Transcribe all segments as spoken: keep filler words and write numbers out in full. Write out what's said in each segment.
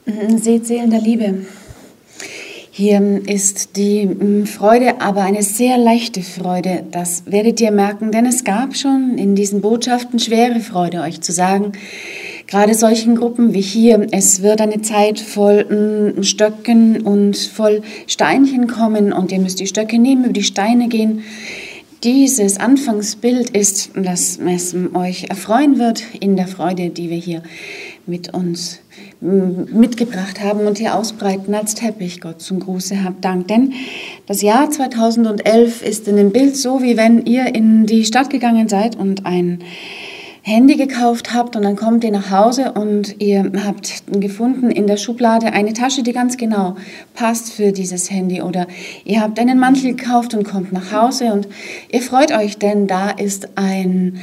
Seht Seelen der Liebe. Hier ist die Freude, aber eine sehr leichte Freude. Das werdet ihr merken, denn es gab schon in diesen Botschaften schwere Freude, euch zu sagen, gerade solchen Gruppen wie hier, es wird eine Zeit voll Stöcken und voll Steinchen kommen und ihr müsst die Stöcke nehmen, über die Steine gehen. Dieses Anfangsbild ist, dass es euch erfreuen wird in der Freude, die wir hier mit uns mitgebracht haben und hier ausbreiten als Teppich. Gott zum Gruße, habt Dank. Denn das Jahr zweitausendelf ist in dem Bild so, wie wenn ihr in die Stadt gegangen seid und ein Handy gekauft habt und dann kommt ihr nach Hause und ihr habt gefunden in der Schublade eine Tasche, die ganz genau passt für dieses Handy, oder ihr habt einen Mantel gekauft und kommt nach Hause und ihr freut euch, denn da ist ein,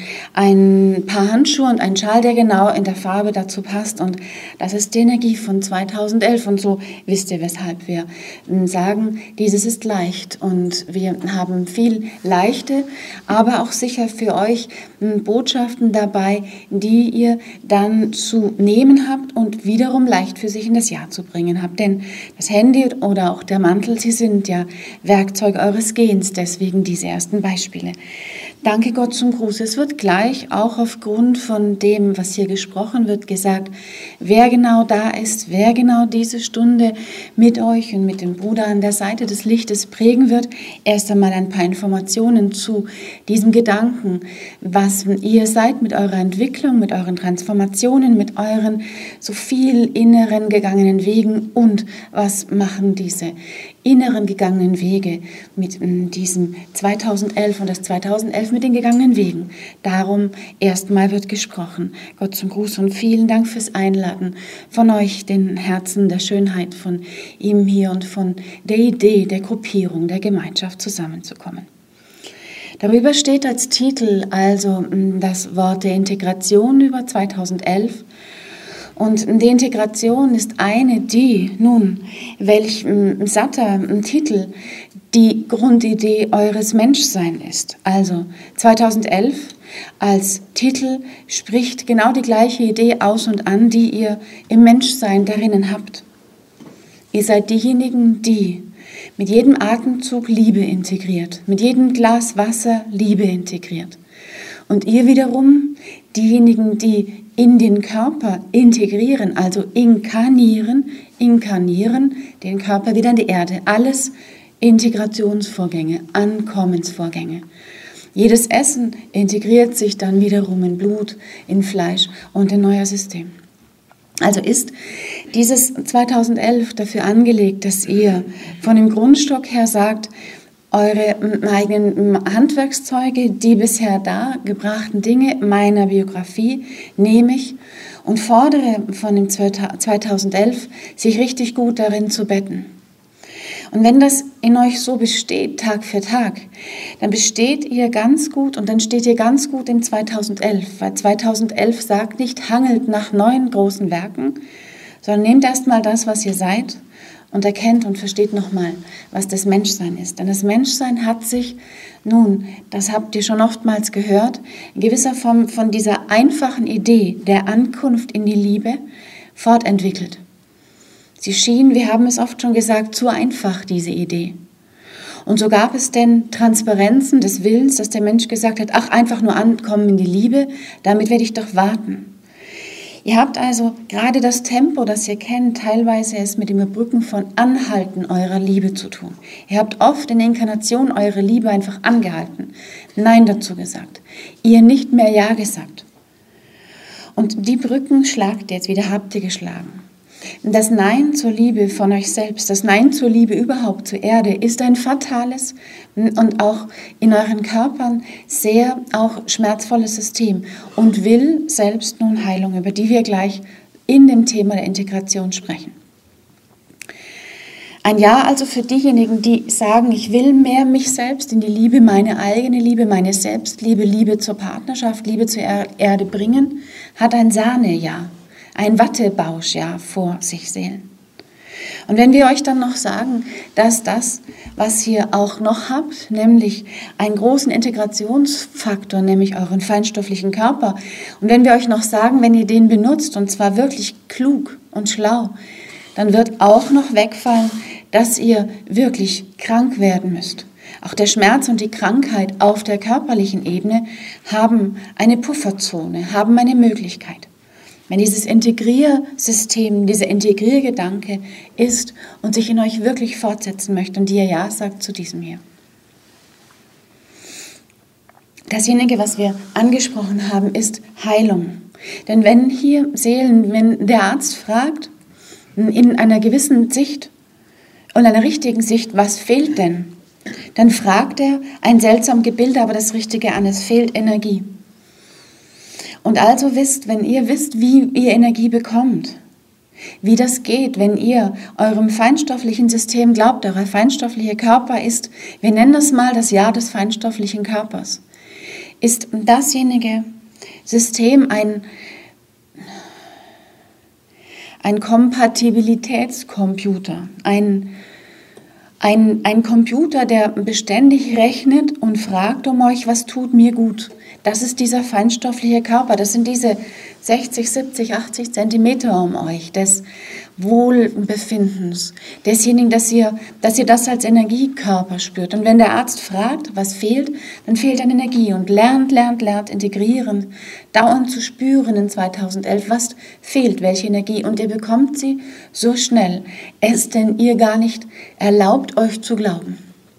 ein paar Handschuhe und ein Schal, der genau in der Farbe dazu passt, und das ist die Energie von zweitausendelf, und so wisst ihr, weshalb wir sagen, dieses ist leicht, und wir haben viel leichte, aber auch sicher für euch Botschaften dabei, dabei, die ihr dann zu nehmen habt und wiederum leicht für sich in das Jahr zu bringen habt. Denn das Handy oder auch der Mantel, sie sind ja Werkzeug eures Gehens, deswegen diese ersten Beispiele. Danke Gott zum Gruß. Es wird gleich auch aufgrund von dem, was hier gesprochen wird, gesagt, wer genau da ist, wer genau diese Stunde mit euch und mit dem Bruder an der Seite des Lichtes prägen wird. Erst einmal ein paar Informationen zu diesem Gedanken, was ihr seid mit eurer Entwicklung, mit euren Transformationen, mit euren so viel inneren gegangenen Wegen, und was machen diese inneren gegangenen Wege mit diesem zweitausendelf und das zweitausendelf mit den gegangenen Wegen. Darum erstmal wird gesprochen. Gott zum Gruß und vielen Dank fürs Einladen von euch, den Herzen der Schönheit von ihm hier und von der Idee der Gruppierung, der Gemeinschaft zusammenzukommen. Darüber steht als Titel also das Wort der Integration über zweitausendelf. Und die Integration ist eine, die, nun, welch ein satter ein Titel, die Grundidee eures Menschseins ist. Also zweitausendelf als Titel spricht genau die gleiche Idee aus und an, die ihr im Menschsein darinnen habt. Ihr seid diejenigen, die mit jedem Atemzug Liebe integriert, mit jedem Glas Wasser Liebe integriert. Und ihr wiederum diejenigen, die in den Körper integrieren, also inkarnieren, inkarnieren, den Körper wieder in die Erde. Alles Integrationsvorgänge, Ankommensvorgänge. Jedes Essen integriert sich dann wiederum in Blut, in Fleisch und in euer System. Also ist dieses zweitausendelf dafür angelegt, dass ihr von dem Grundstock her sagt, eure eigenen Handwerkszeuge, die bisher da gebrachten Dinge meiner Biografie nehme ich und fordere von dem zweitausendelf, sich richtig gut darin zu betten. Und wenn das in euch so besteht, Tag für Tag, dann besteht ihr ganz gut und dann steht ihr ganz gut im zweitausendelf, weil zweitausendelf sagt nicht, hangelt nach neuen großen Werken, sondern nehmt erstmal das, was ihr seid, und erkennt und versteht nochmal, was das Menschsein ist. Denn das Menschsein hat sich, nun, das habt ihr schon oftmals gehört, in gewisser Form von dieser einfachen Idee der Ankunft in die Liebe fortentwickelt. Sie schien, wir haben es oft schon gesagt, zu einfach, diese Idee. Und so gab es denn Transparenzen des Willens, dass der Mensch gesagt hat, ach, einfach nur ankommen in die Liebe, damit werde ich doch warten. Ihr habt also gerade das Tempo, das ihr kennt, teilweise es mit dem Überbrücken von Anhalten eurer Liebe zu tun. Ihr habt oft in der Inkarnation eure Liebe einfach angehalten, Nein dazu gesagt, ihr nicht mehr Ja gesagt. Und die Brücken schlagt ihr jetzt wieder, habt ihr geschlagen. Das Nein zur Liebe von euch selbst, das Nein zur Liebe überhaupt zur Erde ist ein fatales und auch in euren Körpern sehr auch schmerzvolles System und will selbst nun Heilung, über die wir gleich in dem Thema der Integration sprechen. Ein Ja also für diejenigen, die sagen, ich will mehr mich selbst in die Liebe, meine eigene Liebe, meine Selbstliebe, Liebe zur Partnerschaft, Liebe zur Erde bringen, hat ein Sahne-Ja. Ein Wattebausch, ja, vor sich sehen. Und wenn wir euch dann noch sagen, dass das, was ihr auch noch habt, nämlich einen großen Integrationsfaktor, nämlich euren feinstofflichen Körper, und wenn wir euch noch sagen, wenn ihr den benutzt, und zwar wirklich klug und schlau, dann wird auch noch wegfallen, dass ihr wirklich krank werden müsst. Auch der Schmerz und die Krankheit auf der körperlichen Ebene haben eine Pufferzone, haben eine Möglichkeit. Wenn dieses Integriersystem, dieser Integriergedanke ist und sich in euch wirklich fortsetzen möchte und ihr Ja sagt zu diesem hier. Dasjenige, was wir angesprochen haben, ist Heilung. Denn wenn hier Seelen, wenn der Arzt fragt, in einer gewissen Sicht und einer richtigen Sicht, was fehlt denn? Dann fragt er ein seltsam Gebilde, aber das Richtige an, es fehlt Energie. Und also wisst, wenn ihr wisst, wie ihr Energie bekommt, wie das geht, wenn ihr eurem feinstofflichen System glaubt, euer feinstofflicher Körper ist, wir nennen das mal das Jahr des feinstofflichen Körpers, ist dasjenige System ein, ein Kompatibilitätscomputer, ein Ein, ein Computer, der beständig rechnet und fragt um euch, was tut mir gut. Das ist dieser feinstoffliche Körper. Das sind diese sechzig, siebzig, achtzig Zentimeter um euch des Wohlbefindens, desjenigen, dass ihr, dass ihr das als Energiekörper spürt. Und wenn der Arzt fragt, was fehlt, dann fehlt an Energie und lernt, lernt, lernt, integrieren, dauernd zu spüren in zweitausendelf, was fehlt, welche Energie. Und ihr bekommt sie so schnell, es denn ihr gar nicht erlaubt, euch zu glauben.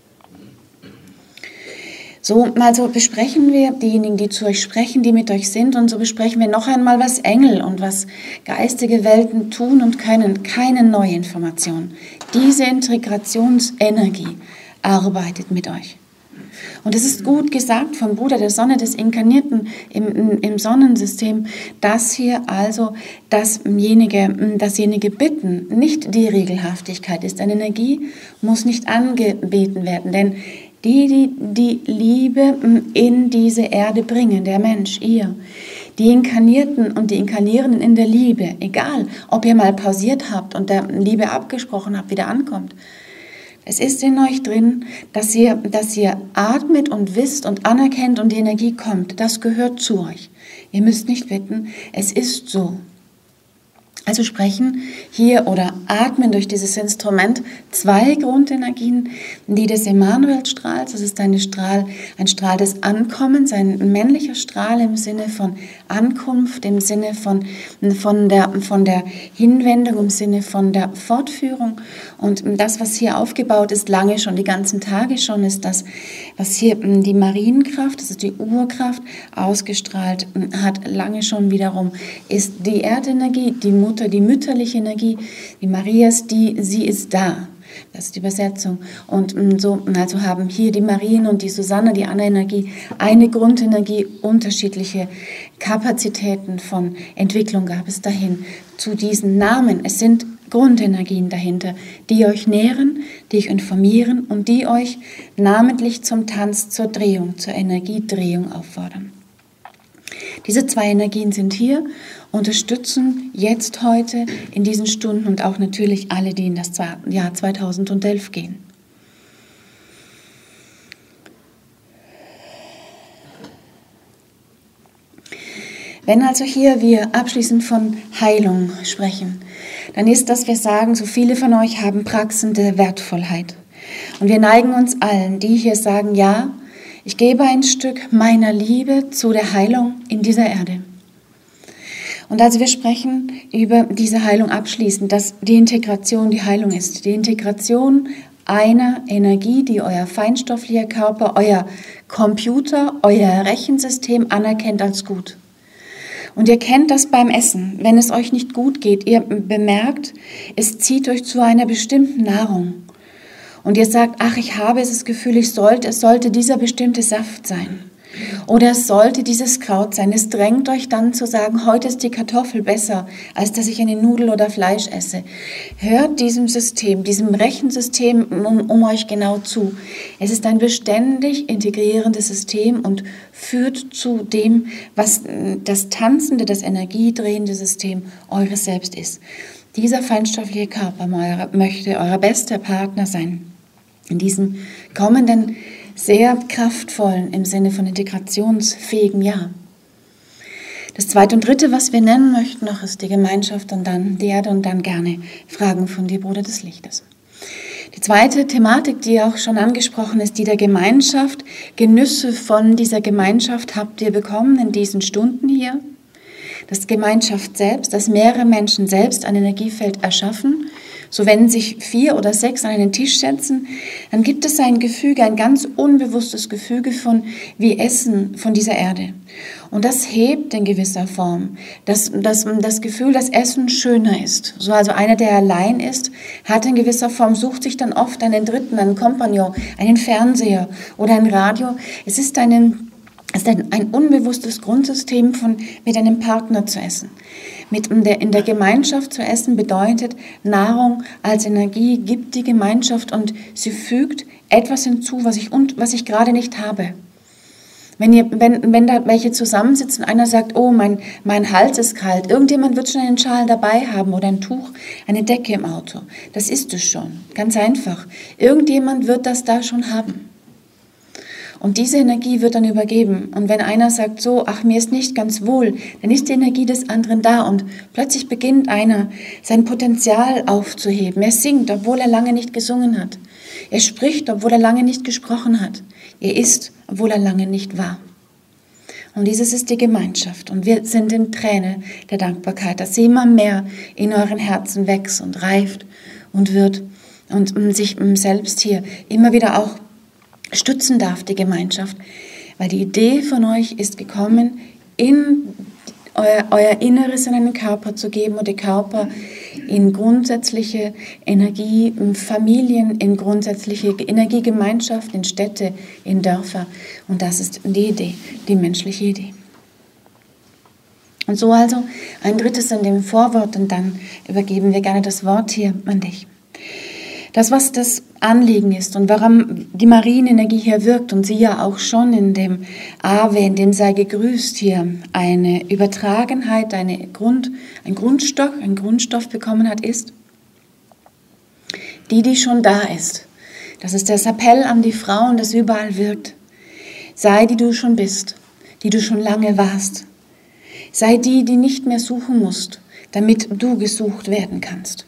So, also besprechen wir diejenigen, die zu euch sprechen, die mit euch sind, und so besprechen wir noch einmal, was Engel und was geistige Welten tun und können. Keine neue Information. Diese Integrationsenergie arbeitet mit euch. Und es ist gut gesagt vom Bruder der Sonne, des Inkarnierten im, im Sonnensystem, dass hier also dasjenige, dasjenige Bitten nicht die Regelhaftigkeit ist. Eine Energie muss nicht angebeten werden, denn die, die die Liebe in diese Erde bringen, der Mensch, ihr, die Inkarnierten und die Inkarnierenden in der Liebe, egal, ob ihr mal pausiert habt und der Liebe abgesprochen habt, wieder ankommt. Es ist in euch drin, dass ihr, dass ihr atmet und wisst und anerkennt und die Energie kommt. Das gehört zu euch. Ihr müsst nicht bitten, es ist so. Also sprechen hier oder atmen durch dieses Instrument zwei Grundenergien, die des Emanuelstrahls, das ist ein Strahl, ein Strahl des Ankommens, ein männlicher Strahl im Sinne von Ankunft, im Sinne von, von, der, von der Hinwendung, im Sinne von der Fortführung. Und das, was hier aufgebaut ist, lange schon, die ganzen Tage schon, ist das, was hier die Marienkraft, das ist die Urkraft, ausgestrahlt hat, lange schon wiederum, ist die Erdenergie, die Mutter, die mütterliche Energie, die Marias, die, sie ist da. Das ist die Übersetzung. Und so, also haben hier die Marien und die Susanne, die Anna-Energie, eine Grundenergie, unterschiedliche Kapazitäten von Entwicklung gab es dahin zu diesen Namen. Es sind Grundenergien dahinter, die euch nähren, die euch informieren und die euch namentlich zum Tanz, zur Drehung, zur Energiedrehung auffordern. Diese zwei Energien sind hier, unterstützen jetzt heute in diesen Stunden und auch natürlich alle, die in das Jahr zweitausendelf gehen. Wenn also hier wir abschließend von Heilung sprechen, dann ist das, wir sagen, so viele von euch haben Praxen der Wertvollheit. Und wir neigen uns allen, die hier sagen, ja, ich gebe ein Stück meiner Liebe zu der Heilung in dieser Erde. Und also wir sprechen über diese Heilung abschließend, dass die Integration die Heilung ist. Die Integration einer Energie, die euer feinstofflicher Körper, euer Computer, euer Rechensystem anerkennt als gut. Und ihr kennt das beim Essen, wenn es euch nicht gut geht. Ihr bemerkt, es zieht euch zu einer bestimmten Nahrung. Und ihr sagt, ach, ich habe das Gefühl, ich sollte, es sollte dieser bestimmte Saft sein. Oder es sollte dieses Kraut sein. Es drängt euch dann zu sagen, heute ist die Kartoffel besser, als dass ich eine Nudel oder Fleisch esse. Hört diesem System, diesem Rechensystem um, um euch genau zu. Es ist ein beständig integrierendes System und führt zu dem, was das tanzende, das energiedrehende System eures Selbst ist. Dieser feinstoffliche Körper möchte euer bester Partner sein. In diesem kommenden, sehr kraftvollen, im Sinne von integrationsfähigen Jahr. Das zweite und dritte, was wir nennen möchten noch, ist die Gemeinschaft und dann die Erde und dann gerne Fragen von dir, Bruder des Lichtes. Die zweite Thematik, die auch schon angesprochen ist, die der Gemeinschaft. Genüsse von dieser Gemeinschaft habt ihr bekommen in diesen Stunden hier. Das Gemeinschaft selbst, dass mehrere Menschen selbst ein Energiefeld erschaffen. So wenn sich vier oder sechs an einen Tisch setzen, dann gibt es ein Gefüge, ein ganz unbewusstes Gefüge von wie Essen von dieser Erde. Und das hebt in gewisser Form das, das, das Gefühl, dass Essen schöner ist. So also einer, der allein ist, hat in gewisser Form, sucht sich dann oft einen Dritten, einen Kompagnon, einen Fernseher oder ein Radio. Es ist einen Es ist ein, ein unbewusstes Grundsystem von mit einem Partner zu essen. Mit in der, in der Gemeinschaft zu essen bedeutet, Nahrung als Energie gibt die Gemeinschaft und sie fügt etwas hinzu, was ich, und, was ich gerade nicht habe. Wenn, ihr, wenn, wenn da welche zusammensitzen, einer sagt, oh, mein, mein Hals ist kalt, irgendjemand wird schon einen Schal dabei haben oder ein Tuch, eine Decke im Auto. Das ist es schon, ganz einfach. Irgendjemand wird das da schon haben. Und diese Energie wird dann übergeben. Und wenn einer sagt so, ach, mir ist nicht ganz wohl, dann ist die Energie des anderen da und plötzlich beginnt einer, sein Potenzial aufzuheben. Er singt, obwohl er lange nicht gesungen hat. Er spricht, obwohl er lange nicht gesprochen hat. Er isst, obwohl er lange nicht war. Und dieses ist die Gemeinschaft. Und wir sind in Träne der Dankbarkeit, dass sie immer mehr in euren Herzen wächst und reift und wird und sich selbst hier immer wieder auch stützen darf, die Gemeinschaft, weil die Idee von euch ist gekommen, in euer, euer Inneres in einen Körper zu geben und den Körper in grundsätzliche Energie, in Familien, in grundsätzliche Energiegemeinschaft, in Städte, in Dörfer. Und das ist die Idee, die menschliche Idee. Und so also ein drittes in dem Vorwort und dann übergeben wir gerne das Wort hier an dich. Das, was das Anliegen ist und warum die Marienenergie hier wirkt und sie ja auch schon in dem Ave, in dem sei gegrüßt hier eine Übertragenheit, eine Grund, ein Grundstock, ein Grundstoff bekommen hat, ist die, die schon da ist. Das ist das Appell an die Frauen, das überall wirkt. Sei, die du schon bist, die du schon lange warst. Sei die, die nicht mehr suchen musst, damit du gesucht werden kannst.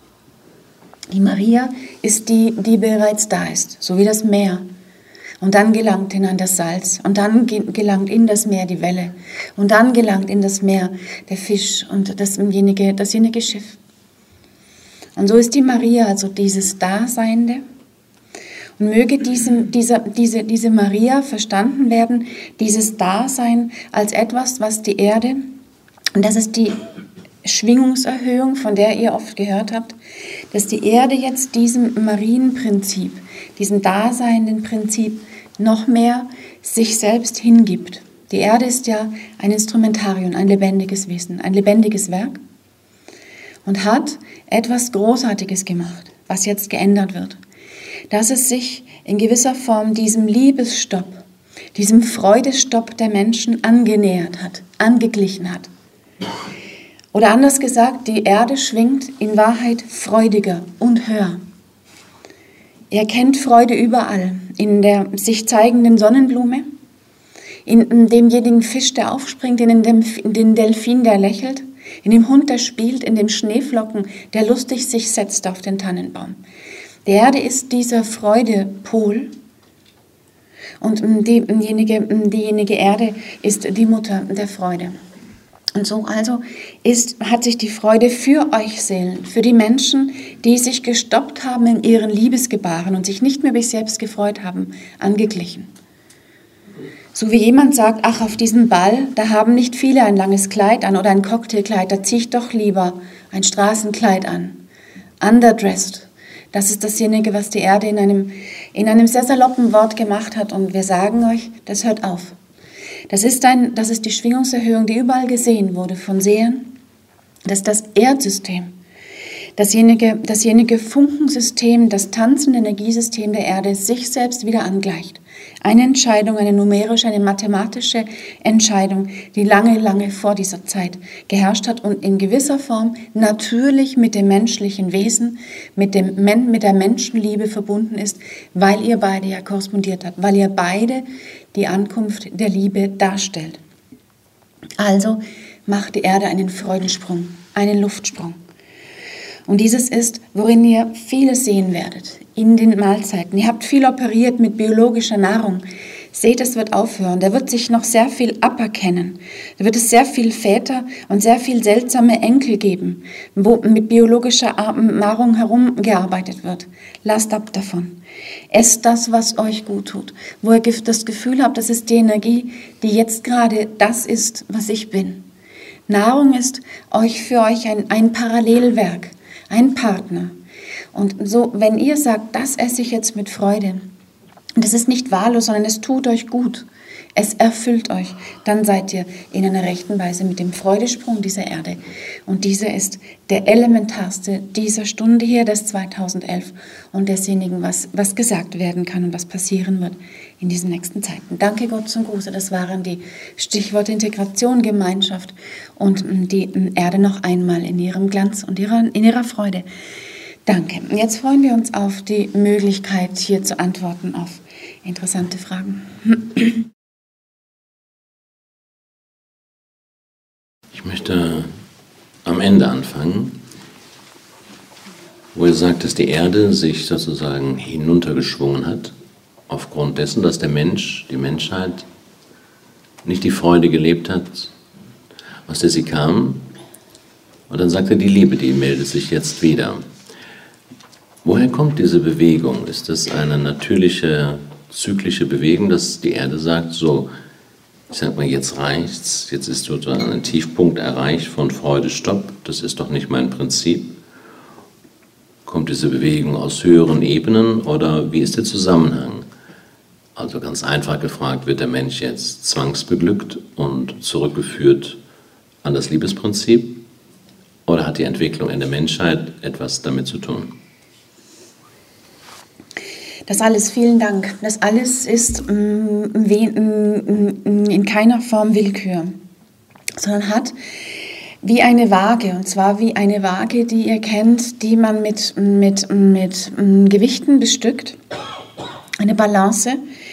Die Maria ist die, die bereits da ist, so wie das Meer. Und dann gelangt hinein das Salz. Und dann gelangt in das Meer die Welle. Und dann gelangt in das Meer der Fisch und dasjenige, dasjenige Schiff. Und so ist die Maria also dieses Daseinende. Und möge diesem, dieser, diese, diese Maria verstanden werden, dieses Dasein als etwas, was die Erde, und das ist die Schwingungserhöhung, von der ihr oft gehört habt, dass die Erde jetzt diesem Marienprinzip, diesem daseinenden Prinzip noch mehr sich selbst hingibt. Die Erde ist ja ein Instrumentarium, ein lebendiges Wesen, ein lebendiges Werk und hat etwas Großartiges gemacht, was jetzt geändert wird. Dass es sich in gewisser Form diesem Liebesstopp, diesem Freudestopp der Menschen angenähert hat, angeglichen hat. Oder anders gesagt, die Erde schwingt in Wahrheit freudiger und höher. Er kennt Freude überall, in der sich zeigenden Sonnenblume, in demjenigen Fisch, der aufspringt, in dem, in dem Delfin, der lächelt, in dem Hund, der spielt, in dem Schneeflocken, der lustig sich setzt auf den Tannenbaum. Die Erde ist dieser Freudepol und diejenige, diejenige Erde ist die Mutter der Freude. Und so also ist, hat sich die Freude für euch Seelen, für die Menschen, die sich gestoppt haben in ihren Liebesgebaren und sich nicht mehr bis selbst gefreut haben, angeglichen. So wie jemand sagt, ach, auf diesem Ball, da haben nicht viele ein langes Kleid an oder ein Cocktailkleid, da ziehe ich doch lieber ein Straßenkleid an. Underdressed. Das ist dasjenige, was die Erde in einem, in einem sehr saloppen Wort gemacht hat. Und wir sagen euch, das hört auf. Das ist, ein, das ist die Schwingungserhöhung, die überall gesehen wurde von Sehern. Das ist das Erdsystem, dasjenige, dasjenige Funkensystem, das tanzende Energiesystem der Erde sich selbst wieder angleicht. Eine Entscheidung, eine numerische, eine mathematische Entscheidung, die lange, lange vor dieser Zeit geherrscht hat und in gewisser Form natürlich mit dem menschlichen Wesen, mit, dem, mit der Menschenliebe verbunden ist, weil ihr beide ja korrespondiert habt, weil ihr beide die Ankunft der Liebe darstellt. Also macht die Erde einen Freudensprung, einen Luftsprung. Und dieses ist, worin ihr vieles sehen werdet, in den Mahlzeiten. Ihr habt viel operiert mit biologischer Nahrung. Seht, es wird aufhören. Da wird sich noch sehr viel aberkennen. Da wird es sehr viel Väter und sehr viel seltsame Enkel geben, wo mit biologischer Nahrung herumgearbeitet wird. Lasst ab davon. Esst das, was euch gut tut. Wo ihr das Gefühl habt, das ist die Energie, die jetzt gerade das ist, was ich bin. Nahrung ist euch für euch ein, ein Parallelwerk, ein Partner. Und so, wenn ihr sagt, das esse ich jetzt mit Freude, und das ist nicht wahllos, sondern es tut euch gut, es erfüllt euch, dann seid ihr in einer rechten Weise mit dem Freudesprung dieser Erde. Und dieser ist der elementarste dieser Stunde hier, des zweitausendelf und desjenigen, was, was gesagt werden kann und was passieren wird in diesen nächsten Zeiten. Danke Gott zum Gruße, das waren die Stichworte Integration, Gemeinschaft und die Erde noch einmal in ihrem Glanz und ihrer, in ihrer Freude. Danke. Jetzt freuen wir uns auf die Möglichkeit, hier zu antworten auf interessante Fragen. Ich möchte am Ende anfangen, wo er sagt, dass die Erde sich sozusagen hinuntergeschwungen hat, aufgrund dessen, dass der Mensch, die Menschheit, nicht die Freude gelebt hat, aus der sie kam. Und dann sagt er, die Liebe, die meldet sich jetzt wieder. Woher kommt diese Bewegung? Ist das eine natürliche, zyklische Bewegung, dass die Erde sagt, so, ich sag mal, jetzt reicht's, jetzt ist sozusagen ein Tiefpunkt erreicht von Freude, Stopp, das ist doch nicht mein Prinzip. Kommt diese Bewegung aus höheren Ebenen oder wie ist der Zusammenhang? Also ganz einfach gefragt, wird der Mensch jetzt zwangsbeglückt und zurückgeführt an das Liebesprinzip oder hat die Entwicklung in der Menschheit etwas damit zu tun? Das alles, vielen Dank. Das alles ist mm, mm, in keiner Form Willkür, sondern hat wie eine Waage, und zwar wie eine Waage, die ihr kennt, die man mit, mit, mit Gewichten bestückt, eine Balance,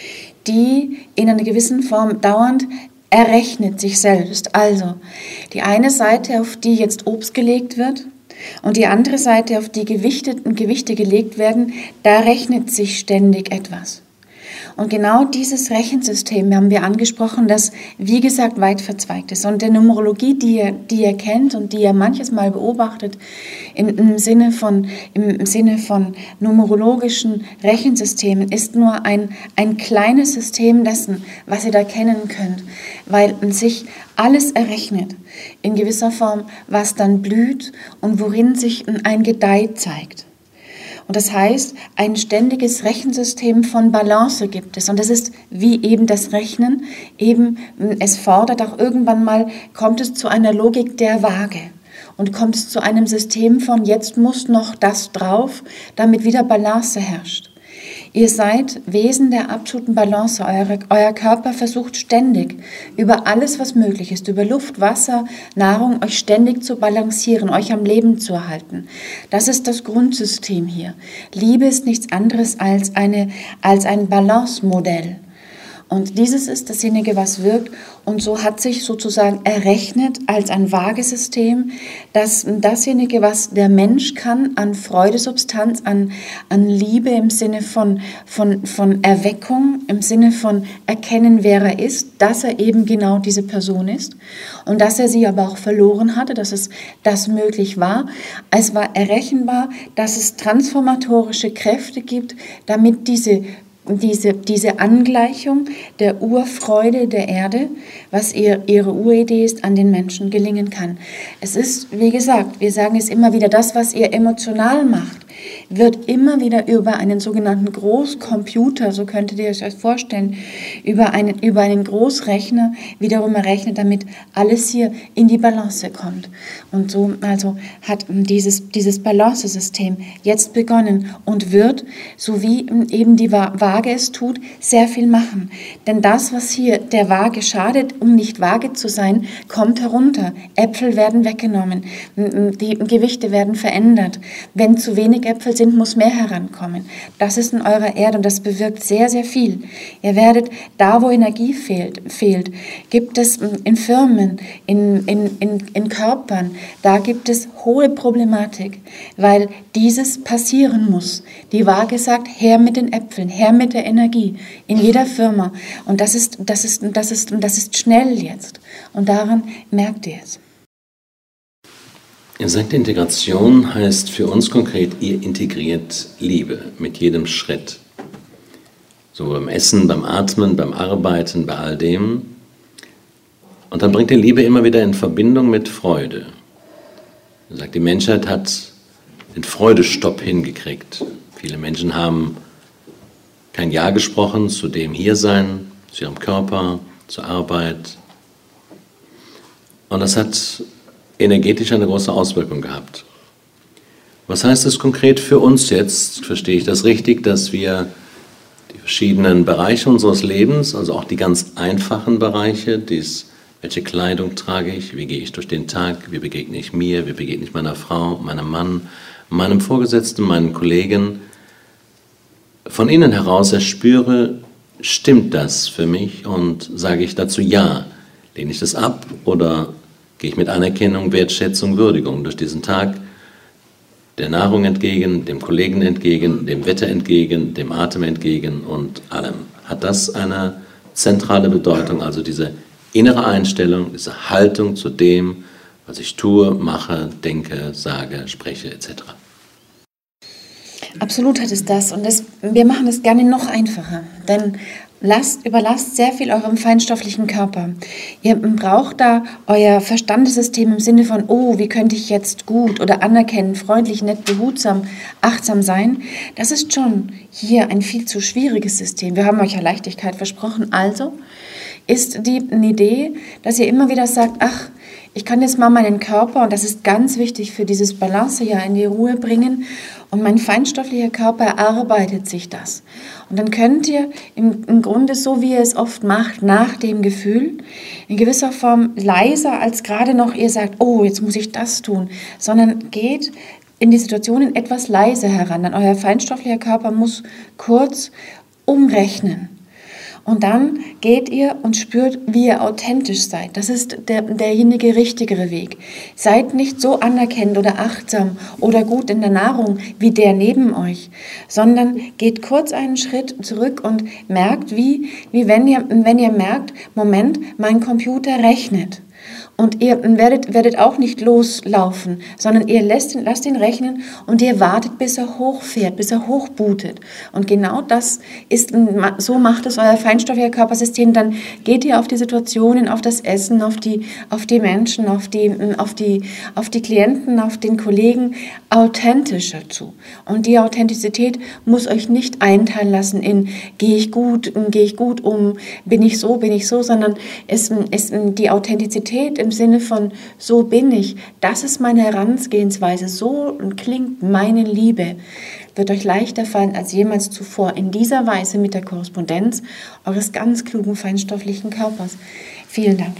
die in einer gewissen Form dauernd errechnet sich selbst. Also die eine Seite, auf die jetzt Obst gelegt wird, und die andere Seite, auf die Gewichte, Gewichte gelegt werden, da rechnet sich ständig etwas. Und genau dieses Rechensystem haben wir angesprochen, das, wie gesagt, weit verzweigt ist. Und der Numerologie, die ihr, die ihr kennt und die ihr manches Mal beobachtet, im, im, Sinne von, im Sinne von numerologischen Rechensystemen, ist nur ein, ein kleines System dessen, was ihr da kennen könnt, weil sich alles errechnet, in gewisser Form, was dann blüht und worin sich ein Gedeih zeigt. Und das heißt, ein ständiges Rechensystem von Balance gibt es. Und das ist wie eben das Rechnen, eben es fordert auch irgendwann mal, kommt es zu einer Logik der Waage. Und kommt es zu einem System von, jetzt muss noch das drauf, damit wieder Balance herrscht. Ihr seid Wesen der absoluten Balance. Euer, euer Körper versucht ständig, über alles, was möglich ist, über Luft, Wasser, Nahrung, euch ständig zu balancieren, euch am Leben zu erhalten. Das ist das Grundsystem hier. Liebe ist nichts anderes als, eine, als ein Balance-Modell. Und dieses ist dasjenige, was wirkt. Und so hat sich sozusagen errechnet als ein Waagesystem, dass dasjenige, was der Mensch kann an Freudesubstanz, an, an Liebe im Sinne von, von, von Erweckung, im Sinne von erkennen, wer er ist, dass er eben genau diese Person ist und dass er sie aber auch verloren hatte, dass es das möglich war. Es war errechenbar, dass es transformatorische Kräfte gibt, damit diese Diese, diese Angleichung der Urfreude der Erde, was ihr, ihre Uridee ist, an den Menschen gelingen kann. Es ist, wie gesagt, wir sagen es immer wieder, das, was ihr emotional macht, wird immer wieder über einen sogenannten Großcomputer, so könntet ihr euch das vorstellen, über einen, über einen Großrechner wiederum errechnet, damit alles hier in die Balance kommt. Und so also hat dieses, dieses Balancesystem jetzt begonnen und wird, so wie eben die Waage Waage es tut, sehr viel machen. Denn das, was hier der Waage schadet, um nicht Waage zu sein, kommt herunter. Äpfel werden weggenommen, die Gewichte werden verändert. Wenn zu wenig Äpfel sind, muss mehr herankommen. Das ist in eurer Erde und das bewirkt sehr, sehr viel. Ihr werdet, da wo Energie fehlt, fehlt gibt es in Firmen, in, in, in, in Körpern, da gibt es hohe Problematik, weil dieses passieren muss. Die Waage sagt, her mit den Äpfeln, her mit der Energie, in jeder Firma. Und das ist, das ist, das ist, das ist schnell jetzt. Und daran merkt ihr es. Ihr sagt, Integration heißt für uns konkret, ihr integriert Liebe mit jedem Schritt. So beim Essen, beim Atmen, beim Arbeiten, bei all dem. Und dann bringt ihr Liebe immer wieder in Verbindung mit Freude. Ihr sagt, die Menschheit hat den Freudestopp hingekriegt. Viele Menschen haben kein Ja gesprochen zu dem Hiersein, zu ihrem Körper, zur Arbeit. Und das hat energetisch eine große Auswirkung gehabt. Was heißt das konkret für uns jetzt? Verstehe ich das richtig, dass wir die verschiedenen Bereiche unseres Lebens, also auch die ganz einfachen Bereiche, dies, welche Kleidung trage ich, wie gehe ich durch den Tag, wie begegne ich mir, wie begegne ich meiner Frau, meinem Mann, meinem Vorgesetzten, meinen Kollegen, von innen heraus erspüre, stimmt das für mich und sage ich dazu ja, lehne ich das ab oder gehe ich mit Anerkennung, Wertschätzung, Würdigung durch diesen Tag der Nahrung entgegen, dem Kollegen entgegen, dem Wetter entgegen, dem Atem entgegen und allem. Hat das eine zentrale Bedeutung, also diese innere Einstellung, diese Haltung zu dem, was ich tue, mache, denke, sage, spreche et cetera. Absolut hat es das und das, wir machen es gerne noch einfacher, denn lasst, überlasst sehr viel eurem feinstofflichen Körper. Ihr braucht da euer Verstandessystem im Sinne von, oh, wie könnte ich jetzt gut oder anerkennen, freundlich, nett, behutsam, achtsam sein. Das ist schon hier ein viel zu schwieriges System. Wir haben euch ja Leichtigkeit versprochen, also ist die eine Idee, dass ihr immer wieder sagt, ach, ich kann jetzt mal meinen Körper, und das ist ganz wichtig für dieses Balance ja, in die Ruhe bringen und mein feinstofflicher Körper erarbeitet sich das. Und dann könnt ihr im, im Grunde, so wie ihr es oft macht, nach dem Gefühl, in gewisser Form leiser als gerade noch ihr sagt, oh, jetzt muss ich das tun, sondern geht in die Situationen etwas leiser heran. Dann euer feinstofflicher Körper muss kurz umrechnen. Und dann geht ihr und spürt, wie ihr authentisch seid. Das ist der, derjenige richtigere Weg. Seid nicht so anerkennend oder achtsam oder gut in der Nahrung wie der neben euch, sondern geht kurz einen Schritt zurück und merkt, wie, wie wenn ihr, wenn ihr merkt, Moment, mein Computer rechnet. Und ihr werdet, werdet auch nicht loslaufen, sondern ihr lasst ihn, lasst ihn rechnen und ihr wartet, bis er hochfährt, bis er hochbootet. Und genau das ist, so macht es euer feinstofflicher Körpersystem. Dann geht ihr auf die Situationen, auf das Essen, auf die, auf die Menschen, auf die, auf die, auf die Klienten, auf den Kollegen authentischer zu. Und die Authentizität muss euch nicht einteilen lassen in, gehe ich gut, gehe ich gut um, bin ich so, bin ich so, sondern es ist die Authentizität im Sinne von, so bin ich, das ist meine Herangehensweise, so klingt meine Liebe, wird euch leichter fallen als jemals zuvor in dieser Weise mit der Korrespondenz eures ganz klugen feinstofflichen Körpers. Vielen Dank.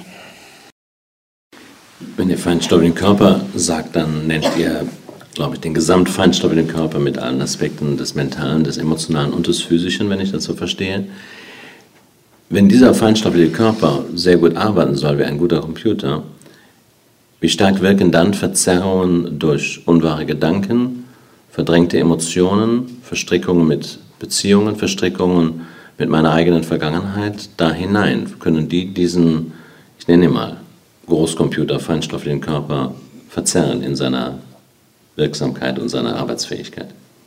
Wenn ihr feinstofflichen Körper sagt, dann nennt ihr, glaube ich, den gesamtfeinstofflichen Körper mit allen Aspekten des Mentalen, des Emotionalen und des Physischen, wenn ich das so verstehe. Wenn dieser feinstoffliche Körper sehr gut arbeiten soll wie ein guter Computer, wie stark wirken dann Verzerrungen durch unwahre Gedanken, verdrängte Emotionen, Verstrickungen mit Beziehungen, Verstrickungen mit meiner eigenen Vergangenheit da hinein? Können die diesen, ich nenne ihn mal, Großcomputer, feinstofflichen Körper verzerren in seiner Wirksamkeit und seiner Arbeitsfähigkeit?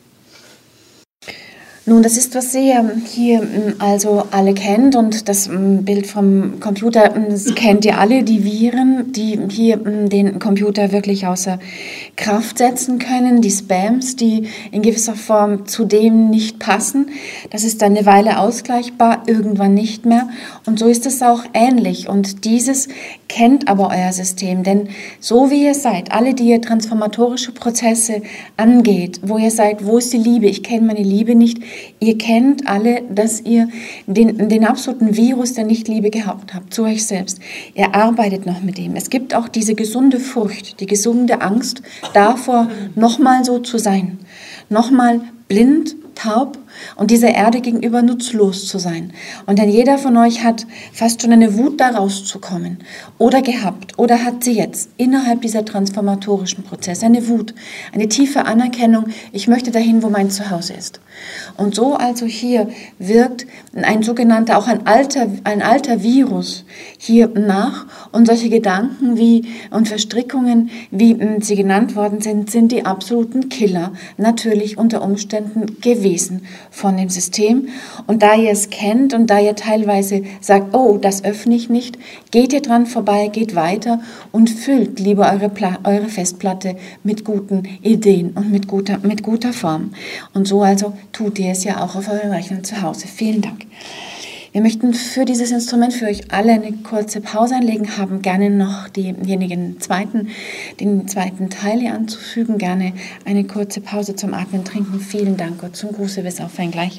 Nun, das ist, was ihr hier also alle kennt und das Bild vom Computer das kennt ihr alle, die Viren, die hier den Computer wirklich außer Kraft setzen können, die Spams, die in gewisser Form zu dem nicht passen. Das ist eine Weile ausgleichbar, irgendwann nicht mehr und so ist es auch ähnlich und dieses kennt aber euer System, denn so wie ihr seid, alle, die ihr transformatorische Prozesse angeht, wo ihr seid, wo ist die Liebe, ich kenne meine Liebe nicht, Ihr kennt alle, dass ihr den, den absoluten Virus der Nichtliebe gehabt habt, zu euch selbst. Ihr arbeitet noch mit dem. Es gibt auch diese gesunde Furcht, die gesunde Angst davor, nochmal so zu sein. Nochmal blind, taub und dieser Erde gegenüber nutzlos zu sein. Und denn jeder von euch hat fast schon eine Wut, da rauszukommen oder gehabt oder hat sie jetzt innerhalb dieser transformatorischen Prozesse, eine Wut, eine tiefe Anerkennung, ich möchte dahin, wo mein Zuhause ist. Und so also hier wirkt ein sogenannter, auch ein alter, ein alter Virus hier nach und solche Gedanken wie und Verstrickungen, wie sie genannt worden sind, sind die absoluten Killer natürlich unter Umständen gewesen von dem System. Und da ihr es kennt und da ihr teilweise sagt, oh, das öffne ich nicht, geht ihr dran vorbei, geht weiter und füllt lieber eure, Pla- eure Festplatte mit guten Ideen und mit guter, mit guter Form. Und so also tut ihr es ja auch auf eurem Rechner zu Hause. Vielen Dank. Wir möchten für dieses Instrument für euch alle eine kurze Pause einlegen, haben gerne noch diejenigen zweiten, den zweiten Teil hier anzufügen, gerne eine kurze Pause zum Atmen, Trinken. Vielen Dank, Gott zum Gruße, bis auf ein Gleich.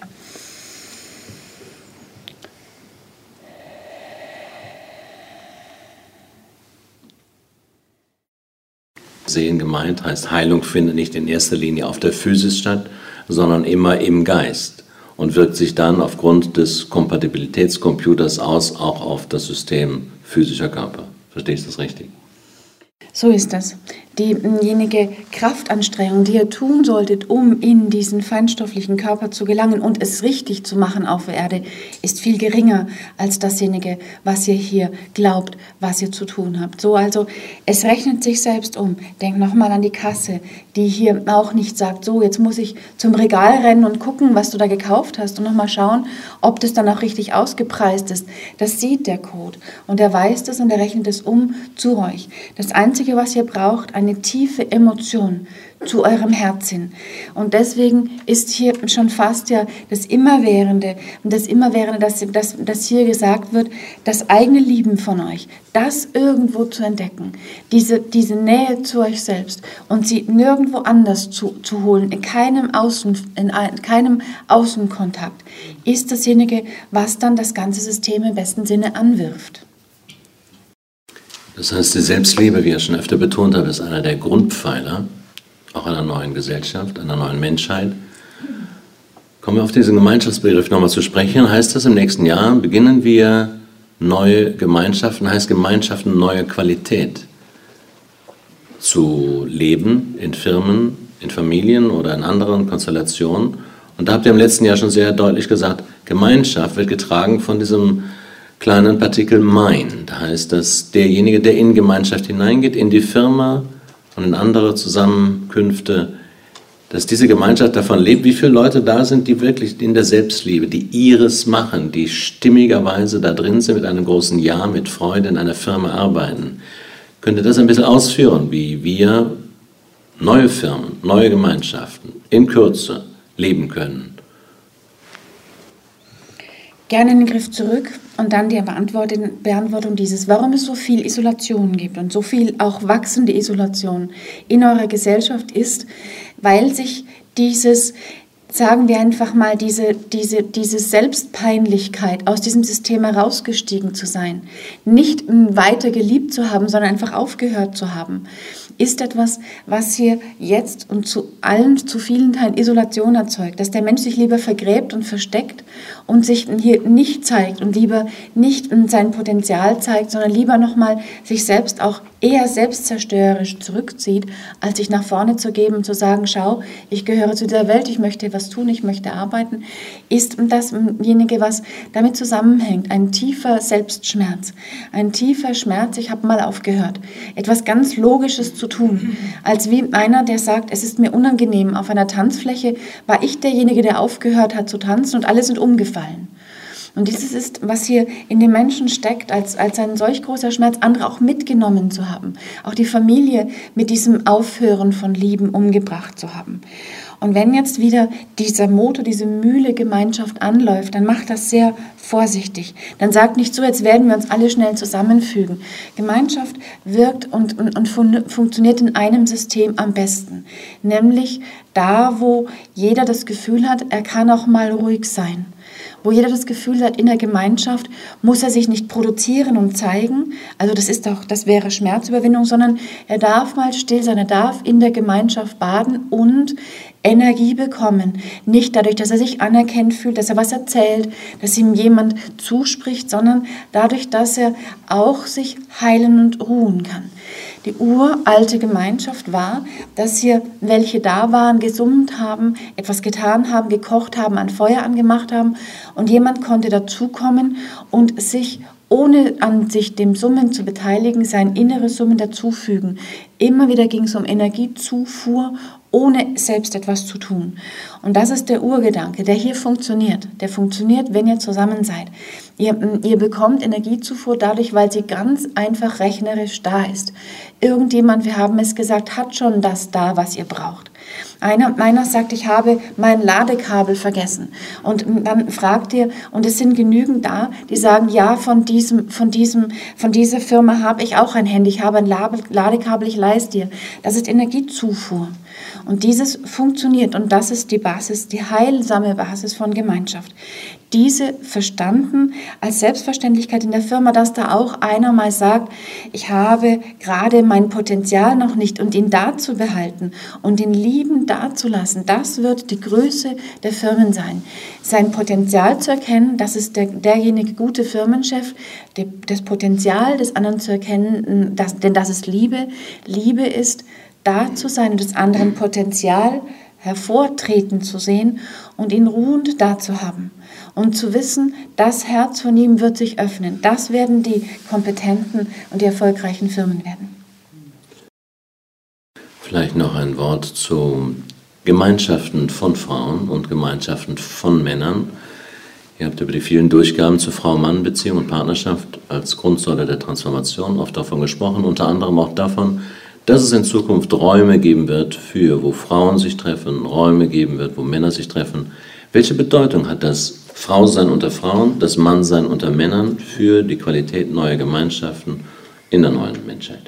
Sehen gemeint heißt, Heilung findet nicht in erster Linie auf der Physis statt, sondern immer im Geist und wirkt sich dann aufgrund des Kompatibilitätscomputers aus, auch auf das System physischer Körper. Verstehst du das richtig? So ist das. Diejenige Kraftanstrengung, die ihr tun solltet, um in diesen feinstofflichen Körper zu gelangen und es richtig zu machen auf der Erde, ist viel geringer als dasjenige, was ihr hier glaubt, was ihr zu tun habt. So also, es rechnet sich selbst um. Denkt nochmal an die Kasse, die hier auch nicht sagt, so, jetzt muss ich zum Regal rennen und gucken, was du da gekauft hast und nochmal schauen, ob das dann auch richtig ausgepreist ist. Das sieht der Code und er weiß das und er rechnet es um zu euch. Das Einzige, was ihr braucht, eine tiefe Emotion zu eurem Herzen. Und deswegen ist hier schon fast ja das Immerwährende, das Immerwährende, dass, dass, dass hier gesagt wird, das eigene Lieben von euch, das irgendwo zu entdecken, diese, diese Nähe zu euch selbst und sie nirgendwo anders zu, zu holen, in keinem, Außen, in keinem Außenkontakt, ist dasjenige, was dann das ganze System im besten Sinne anwirft. Das heißt, die Selbstliebe, wie ich schon öfter betont habe, ist einer der Grundpfeiler, auch einer neuen Gesellschaft, einer neuen Menschheit. Kommen wir auf diesen Gemeinschaftsbegriff nochmal zu sprechen, heißt das, im nächsten Jahr beginnen wir neue Gemeinschaften, heißt Gemeinschaften neue Qualität zu leben in Firmen, in Familien oder in anderen Konstellationen. Und da habt ihr im letzten Jahr schon sehr deutlich gesagt, Gemeinschaft wird getragen von diesem kleinen Partikel Mind, heißt das, derjenige, der in Gemeinschaft hineingeht, in die Firma und in andere Zusammenkünfte, dass diese Gemeinschaft davon lebt, wie viele Leute da sind, die wirklich in der Selbstliebe, die ihres machen, die stimmigerweise da drin sind, mit einem großen Ja, mit Freude in einer Firma arbeiten. Könnt ihr das ein bisschen ausführen, wie wir neue Firmen, neue Gemeinschaften in Kürze leben können? Gerne den Griff zurück und dann die Beantwortung dieses, warum es so viel Isolation gibt und so viel auch wachsende Isolation in eurer Gesellschaft ist, weil sich dieses, sagen wir einfach mal, diese, diese, diese Selbstpeinlichkeit aus diesem System herausgestiegen zu sein, nicht weiter geliebt zu haben, sondern einfach aufgehört zu haben, ist etwas, was hier jetzt und zu allen, zu vielen Teilen Isolation erzeugt, dass der Mensch sich lieber vergräbt und versteckt und sich hier nicht zeigt und lieber nicht sein Potenzial zeigt, sondern lieber nochmal sich selbst auch eher selbstzerstörerisch zurückzieht, als sich nach vorne zu geben und zu sagen, schau, ich gehöre zu dieser Welt, ich möchte was tun, ich möchte arbeiten, ist dasjenige, was damit zusammenhängt, ein tiefer Selbstschmerz, ein tiefer Schmerz, ich habe mal aufgehört, etwas ganz Logisches zu tun, als wie einer, der sagt, es ist mir unangenehm, auf einer Tanzfläche war ich derjenige, der aufgehört hat zu tanzen und alle sind umgefallen. Und dieses ist, was hier in den Menschen steckt, als, als ein solch großer Schmerz, andere auch mitgenommen zu haben, auch die Familie mit diesem Aufhören von Lieben umgebracht zu haben. Und wenn jetzt wieder dieser Motor, diese Mühle Gemeinschaft anläuft, dann macht das sehr vorsichtig. Dann sagt nicht so, jetzt werden wir uns alle schnell zusammenfügen. Gemeinschaft wirkt und, und, und fun- funktioniert in einem System am besten. Nämlich da, wo jeder das Gefühl hat, er kann auch mal ruhig sein. Wo jeder das Gefühl hat, in der Gemeinschaft muss er sich nicht produzieren und zeigen. Also das ist auch, das wäre Schmerzüberwindung, sondern er darf mal still sein, er darf in der Gemeinschaft baden und Energie bekommen. Nicht dadurch, dass er sich anerkannt fühlt, dass er was erzählt, dass ihm jemand zuspricht, sondern dadurch, dass er auch sich heilen und ruhen kann. Die uralte Gemeinschaft war, dass hier welche da waren, gesummt haben, etwas getan haben, gekocht haben, ein Feuer angemacht haben und jemand konnte dazukommen und sich, ohne an sich dem Summen zu beteiligen, sein inneres Summen dazufügen. Immer wieder ging es um Energiezufuhr, ohne selbst etwas zu tun. Und das ist der Urgedanke, der hier funktioniert. Der funktioniert, wenn ihr zusammen seid. Ihr, ihr bekommt Energiezufuhr dadurch, weil sie ganz einfach rechnerisch da ist. Irgendjemand, wir haben es gesagt, hat schon das da, was ihr braucht. Einer, einer sagt, ich habe mein Ladekabel vergessen. Und dann fragt ihr, und es sind genügend da, die sagen, ja, von diesem, von diesem, von dieser Firma habe ich auch ein Handy, ich habe ein Ladekabel, ich leiste dir. Das ist Energiezufuhr. Und dieses funktioniert und das ist die Basis, die heilsame Basis von Gemeinschaft. Diese verstanden als Selbstverständlichkeit in der Firma, dass da auch einer mal sagt, ich habe gerade mein Potenzial noch nicht und ihn da zu behalten und den Lieben da zu lassen, das wird die Größe der Firmen sein. Sein Potenzial zu erkennen, das ist der, derjenige gute Firmenchef, der, das Potenzial des anderen zu erkennen, das, denn das ist Liebe. Liebe ist da zu sein und des anderen Potenzial hervortreten zu sehen und ihn ruhend da zu haben. Und zu wissen, das Herz von ihm wird sich öffnen. Das werden die kompetenten und die erfolgreichen Firmen werden. Vielleicht noch ein Wort zu Gemeinschaften von Frauen und Gemeinschaften von Männern. Ihr habt über die vielen Durchgaben zur Frau-Mann-Beziehung und Partnerschaft als Grundsäule der Transformation oft davon gesprochen, unter anderem auch davon, dass es in Zukunft Räume geben wird, für wo Frauen sich treffen, Räume geben wird, wo Männer sich treffen. Welche Bedeutung hat das Frausein unter Frauen, das Mannsein unter Männern für die Qualität neuer Gemeinschaften in der neuen Menschheit?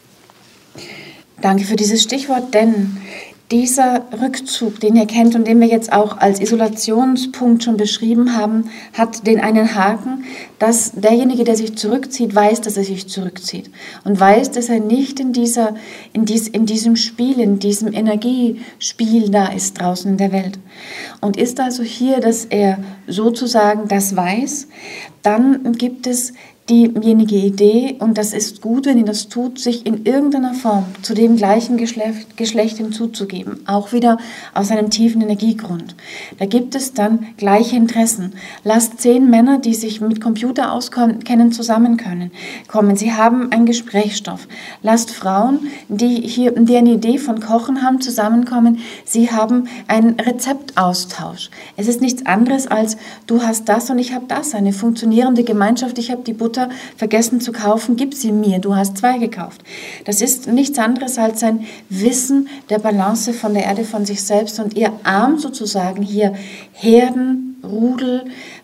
Danke für dieses Stichwort, denn dieser Rückzug, den ihr kennt und den wir jetzt auch als Isolationspunkt schon beschrieben haben, hat den einen Haken, dass derjenige, der sich zurückzieht, weiß, dass er sich zurückzieht und weiß, dass er nicht in, dieser, in, dies, in diesem Spiel, in diesem Energiespiel da ist draußen in der Welt. Und ist also hier, dass er sozusagen das weiß, dann gibt es diejenige Idee, und das ist gut, wenn ihr das tut, sich in irgendeiner Form zu dem gleichen Geschlecht, Geschlecht hinzuzugeben, auch wieder aus einem tiefen Energiegrund. Da gibt es dann gleiche Interessen. Lasst zehn Männer, die sich mit Computer auskennen, zusammen können, kommen. Sie haben einen Gesprächsstoff. Lasst Frauen, die hier die eine Idee von Kochen haben, zusammenkommen. Sie haben einen Rezeptaustausch. Es ist nichts anderes als, du hast das und ich habe das, eine funktionierende Gemeinschaft. Ich habe die Butter vergessen zu kaufen, gib sie mir, du hast zwei gekauft. Das ist nichts anderes als ein Wissen der Balance von der Erde, von sich selbst, und ihr ahmt sozusagen hier Herden, Rudel,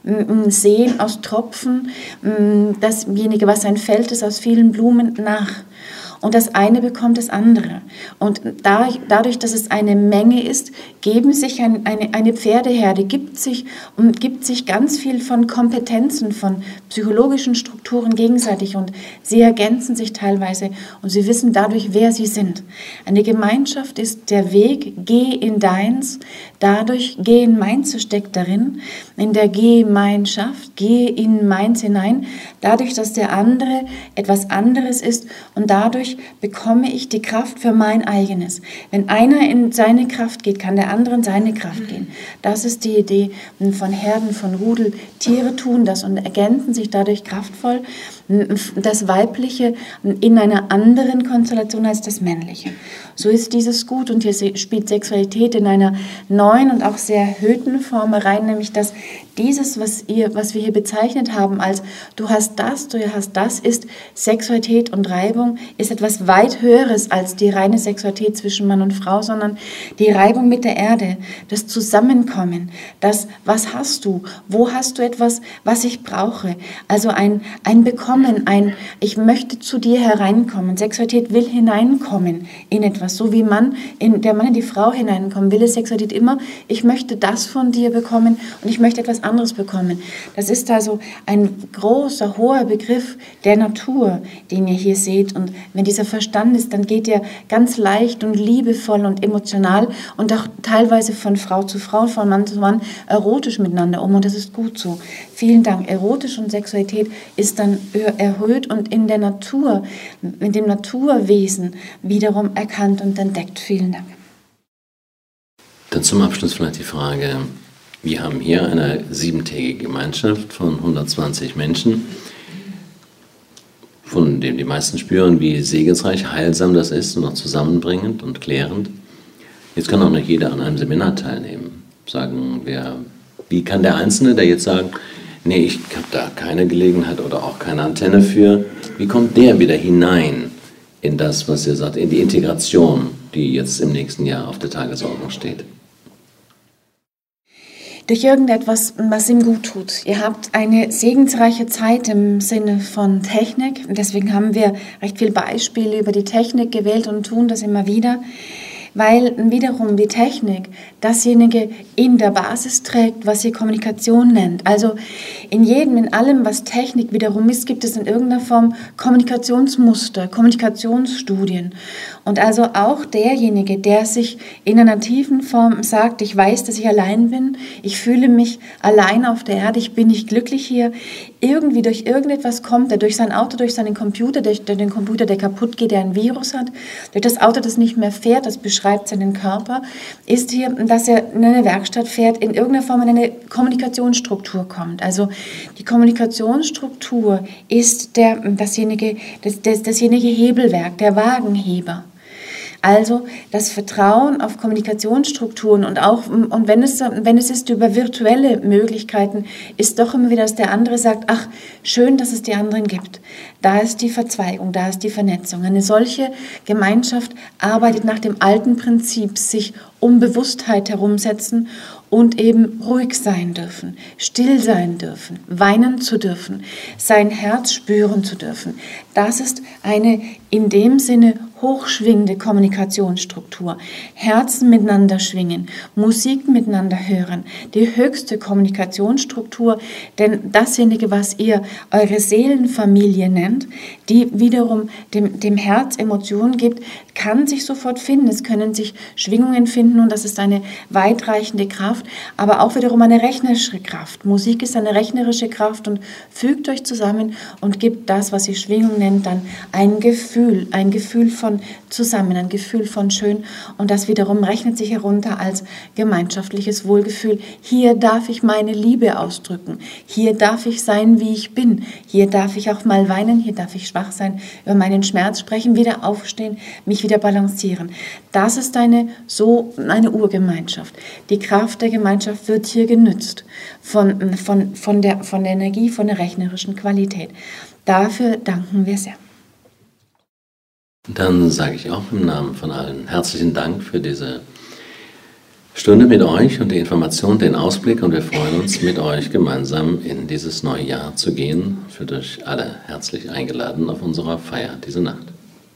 Seen aus Tropfen, dasjenige, was ein Feld ist, aus vielen Blumen nach. Und das eine bekommt das andere. Und dadurch, dass es eine Menge ist, geben sich ein, eine, eine Pferdeherde, gibt sich, und gibt sich ganz viel von Kompetenzen, von psychologischen Strukturen gegenseitig. Und sie ergänzen sich teilweise und sie wissen dadurch, wer sie sind. Eine Gemeinschaft ist der Weg, geh in deins, dadurch geh in meins, steckt darin. In der Gemeinschaft, geh in meins hinein, dadurch, dass der andere etwas anderes ist und dadurch bekomme ich die Kraft für mein eigenes. Wenn einer in seine Kraft geht, kann der andere in seine Kraft gehen. Das ist die Idee von Herden, von Rudel. Tiere tun das und ergänzen sich dadurch kraftvoll. Das Weibliche in einer anderen Konstellation als das Männliche. so ist dieses gut. Und hier spielt Sexualität in einer neuen und auch sehr erhöhten Form rein, nämlich dass dieses, was, ihr, was wir hier bezeichnet haben als du hast das, du hast das, ist Sexualität und Reibung, ist etwas weit Höheres als die reine Sexualität zwischen Mann und Frau, sondern die Reibung mit der Erde, das Zusammenkommen, das, was hast du, wo hast du etwas, was ich brauche, also ein, ein Bekommen, ein, ich möchte zu dir hereinkommen. Sexualität will hineinkommen in etwas, so wie Mann, in, der Mann in die Frau hineinkommen will, ist Sexualität immer, ich möchte das von dir bekommen und ich möchte etwas anderes bekommen. Das ist also ein großer, hoher Begriff der Natur, den ihr hier seht. Und wenn dieser Verstand ist, dann geht er ganz leicht und liebevoll und emotional und auch teilweise von Frau zu Frau, von Mann zu Mann erotisch miteinander um. Und das ist gut so. Vielen Dank. Erotisch und Sexualität ist dann erhöht und in der Natur, in dem Naturwesen wiederum erkannt und entdeckt. Vielen Dank. Dann zum Abschluss vielleicht die Frage, wir haben hier eine siebentägige Gemeinschaft von hundertzwanzig Menschen, von dem die meisten spüren, wie segensreich, heilsam das ist und auch zusammenbringend und klärend. Jetzt kann auch nicht jeder an einem Seminar teilnehmen. Sagen wir, wie kann der Einzelne, der jetzt sagt, nee, ich habe da keine Gelegenheit oder auch keine Antenne für, wie kommt der wieder hinein in das, was ihr sagt, in die Integration, die jetzt im nächsten Jahr auf der Tagesordnung steht? Durch irgendetwas, was ihm gut tut. Ihr habt eine segensreiche Zeit im Sinne von Technik. Deswegen haben wir recht viele Beispiele über die Technik gewählt und tun das immer wieder, weil wiederum die Technik dasjenige in der Basis trägt, was ihr Kommunikation nennt. Also in jedem, in allem, was Technik wiederum ist, gibt es in irgendeiner Form Kommunikationsmuster, Kommunikationsstudien. Und also auch derjenige, der sich in einer tiefen Form sagt, ich weiß, dass ich allein bin, ich fühle mich allein auf der Erde, ich bin nicht glücklich hier, irgendwie durch irgendetwas kommt, der durch sein Auto, durch seinen Computer, durch den Computer, der kaputt geht, der ein Virus hat, durch das Auto, das nicht mehr fährt, das beschreibt seinen Körper, ist hier, dass er in eine Werkstatt fährt, in irgendeiner Form in eine Kommunikationsstruktur kommt. Also die Kommunikationsstruktur ist der, dasjenige, das, das, dasjenige Hebelwerk, der Wagenheber. Also das Vertrauen auf Kommunikationsstrukturen und auch, und wenn es, wenn es ist über virtuelle Möglichkeiten, ist doch immer wieder, dass der andere sagt, ach, schön, dass es die anderen gibt. Da ist die Verzweigung, da ist die Vernetzung. Eine solche Gemeinschaft arbeitet nach dem alten Prinzip, sich um Bewusstheit herumsetzen und eben ruhig sein dürfen, still sein dürfen, weinen zu dürfen, sein Herz spüren zu dürfen. Das ist eine in dem Sinne hochschwingende Kommunikationsstruktur. Herzen miteinander schwingen, Musik miteinander hören, die höchste Kommunikationsstruktur, denn dasjenige, was ihr eure Seelenfamilie nennt, die wiederum dem, dem Herz Emotionen gibt, kann sich sofort finden. Es können sich Schwingungen finden und das ist eine weitreichende Kraft, aber auch wiederum eine rechnerische Kraft. Musik ist eine rechnerische Kraft und fügt euch zusammen und gibt das, was ihr Schwingung nennt, dann ein Gefühl, ein Gefühl von zusammen, ein Gefühl von schön und das wiederum rechnet sich herunter als gemeinschaftliches Wohlgefühl. Hier darf ich meine Liebe ausdrücken, hier darf ich sein, wie ich bin, hier darf ich auch mal weinen, hier darf ich schwach sein, über meinen Schmerz sprechen, wieder aufstehen, mich wieder balancieren. Das ist eine, so eine Urgemeinschaft. Die Kraft der Gemeinschaft wird hier genützt von, von, von, der, von der Energie, von der rechnerischen Qualität. Dafür danken wir sehr. Dann sage ich auch im Namen von allen herzlichen Dank für diese Stunde mit euch und die Information, den Ausblick und wir freuen uns, mit euch gemeinsam in dieses neue Jahr zu gehen. Fühlt euch alle herzlich eingeladen auf unserer Feier diese Nacht.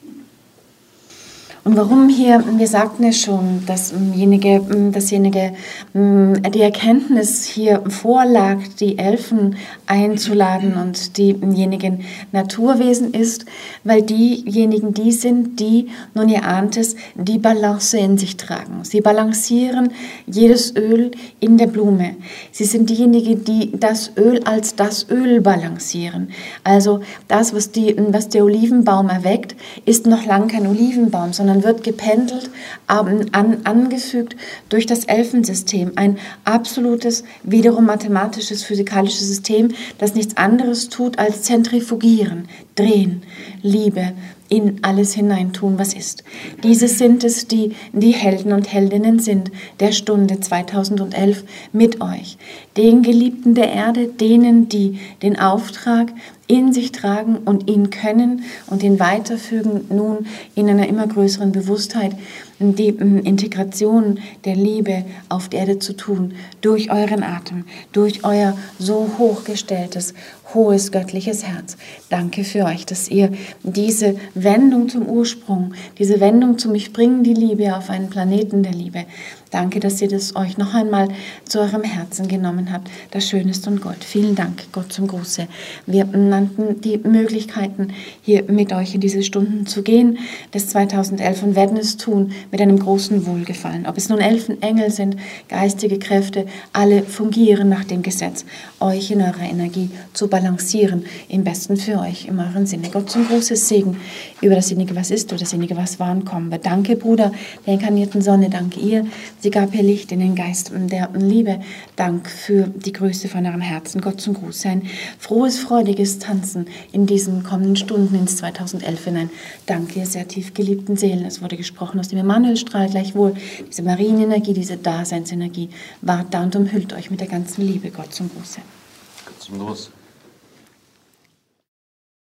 Und warum hier, wir sagten es schon, dasjenige, dasjenige, die Erkenntnis hier vorlag, die Elfen einzuladen und diejenigen Naturwesen ist, weil diejenigen die sind, die, nun ihr ahnt es, die Balance in sich tragen. Sie balancieren jedes Öl in der Blume. Sie sind diejenigen, die das Öl als das Öl balancieren. Also das, was, die, was der Olivenbaum erweckt, ist noch lang kein Olivenbaum, sondern wird gependelt, an, angefügt durch das Elfensystem. Ein absolutes, wiederum mathematisches, physikalisches System, das nichts anderes tut als zentrifugieren, drehen, Liebe, in alles hineintun, was ist. Diese sind es, die die Helden und Heldinnen sind der Stunde zweitausendelf mit euch. Den Geliebten der Erde, denen, die den Auftrag in sich tragen und ihn können und ihn weiterfügen, nun in einer immer größeren Bewusstheit, die Integration der Liebe auf der Erde zu tun, durch euren Atem, durch euer so hochgestelltes, hohes göttliches Herz. Danke für euch, dass ihr diese Wendung zum Ursprung, diese Wendung zum Ich bringe die Liebe auf einen Planeten der Liebe. Danke, dass ihr das euch noch einmal zu eurem Herzen genommen habt. Das Schönste und Gold. Vielen Dank, Gott zum Gruße. Wir nannten die Möglichkeiten, hier mit euch in diese Stunden zu gehen, des zweitausendelf, und werden es tun mit einem großen Wohlgefallen. Ob es nun Elfen, Engel sind, geistige Kräfte, alle fungieren nach dem Gesetz, euch in eurer Energie zu balancieren, im Besten für euch, in euren Sinne. Gott zum großes Segen über dasjenige, was ist, oder dasjenige, was war und kommen wird. Danke, Bruder der inkarnierten Sonne, danke ihr. Sie gab ihr Licht in den Geist der Liebe. Dank für die Größe von eurem Herzen. Gott zum Gruß. Ein frohes, freudiges Tanzen in diesen kommenden Stunden ins zweitausendelf hinein. Danke, ihr sehr tief geliebten Seelen. Es wurde gesprochen aus dem Emanuelstrahl, gleichwohl diese Marienenergie, diese Daseinsenergie. Wart da und umhüllt euch mit der ganzen Liebe. Gott zum Gruße. Gott zum Gruß.